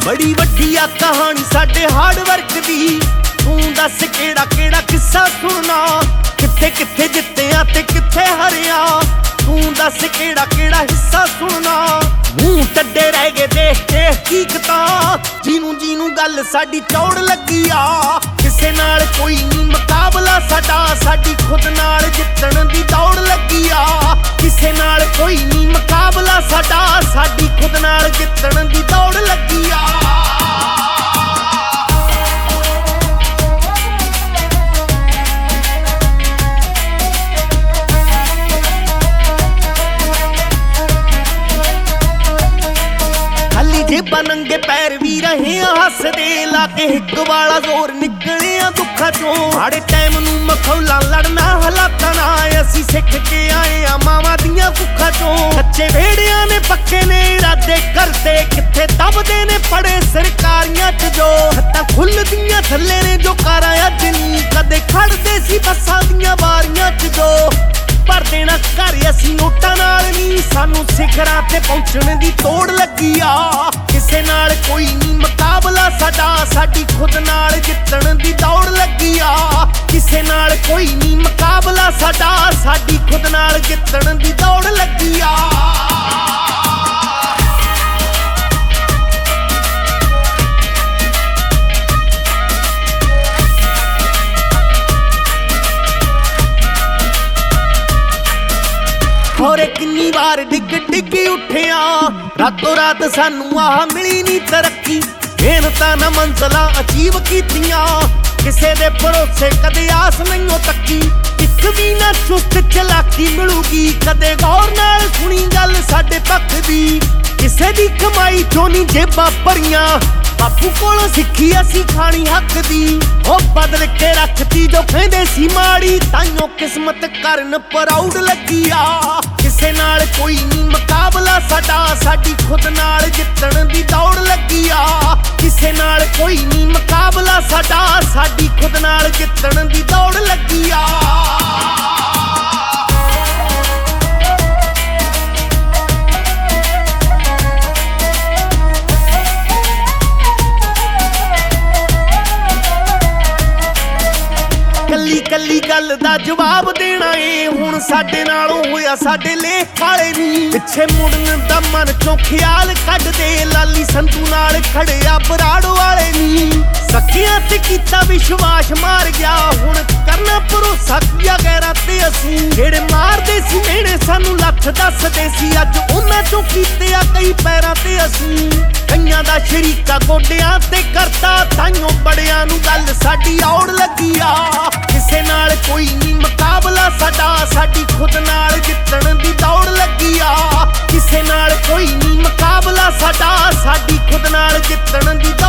बड़ी वड्डी आ कहानी साडे हार्ड वर्क दी। तू दस केड़ा केड़ा किस्सा सुनना, कित्थे कित्थे जित्तिया ते कित्थे हरिया। तू दस केड़ा केड़ा हिस्सा सुनना, मूंह टड्डे रह गए देख के हकीकतां। जीनू जीनू गल साडी चौड़ लगी आ, किसे नाल कोई नहीं मुकाबला साडा। साडी खुद नाल जितण दी दौड़ लगी आ, किसे नाल कोई नहीं मुकाबला साडा। साडी खुद नाल जितण दी दौड़ लगी आ। जेबा नंगे पैर भी रहे हसदे, लाके हिक वाला जोर निकले दुखा चों। माड़े टाइम नूं मखौला लड़ना हालातां नाल, असीं सिख के आए आ मावां दियां कुखा चों। सच्चे वेड़ियां ने पक्के ने इरादे करदे, कित्थे दबदे ने पड़े सरकारियां च जो। हत्तां खुलदियां थल्ले ने जो कारां अज नी, कदे खड़दे सी बस्सां दियां बारियां च जो। भर देना घर असीं नोटां नाल नी, सानू सिखरां ते पहुंचण दी तोड़ लगी आ। किसे नाल कोई नहीं मुकाबला साडा, साडी खुद नाल जितण दी दौड़ लगी आ। किसे नाल कोई नहीं मुकाबला साडा, साडी खुद नाल जितण दी दौड़ लगी आ। और किन्नी बार डिग डिग उठिया, रातों रात सानू आह मिली नी तरक्की। मेहनतां ना मंजिलां अचीव कीतियां, किसे दे भरोसे कदे आस नहीं तक्की। इक भी ना चुस्त चलाकी मिलूगी, कदे गौर नाल सुनी गल साडे पक्ष दी। किसे दी कमाई चों नी जेबां भरियां, बापू कोलों सिੱਖੀ असीं खानी हक दी। ओ बदल के रखती जो कहंदे सी माड़ी, ताइयों किस्मत करन प्राउड लगी आ। किसे नाल कोई नहीं मुकाबला साडा, साडी खुद नाल जितण दी दौड़ लगी आ। किसे नाल कोई नहीं मुकाबला साडा, साडी खुद नाल जितण दी दौड़ लगी आ। कल्ली कल्ली गल दा जवाब देना ए हुण साडे नालों होया साडे लेख वाले नी। पिछे मुड़न दा मन चों ख्याल कढ दे, लाली संधू नाल खड़िया बराड़ वाले नी। सखियां ते कीता विश्वास मार गया, हुण करना भरोसा किया गैरां ते असीं। जेड़े मारदे सी मेहणे सानू लख दसदे सी, अज उन्हां चों कीते आ कई पैरां ते असीं। कईयां दा शरीका गोडियां ते करता, ताइयों बड़ियां नूं गल साडी औड़ लगी आ। किसे नाल कोई नहीं मुकाबला साडा, साडी खुद नाल जितण दी दौड़ लगी आ। किसे नाल कोई नहीं मुकाबला साडा, साडी खुद नाल जितण दी